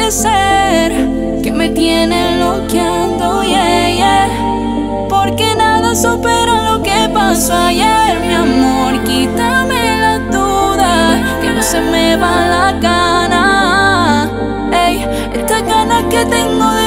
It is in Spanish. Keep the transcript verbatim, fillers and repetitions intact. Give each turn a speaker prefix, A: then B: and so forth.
A: puede ser que me tiene bloqueando, yeah, yeah. Porque nada supera lo que pasó ayer, mi amor. Quítame la duda, que no se me va la gana. Ey, esta ganas que tengo de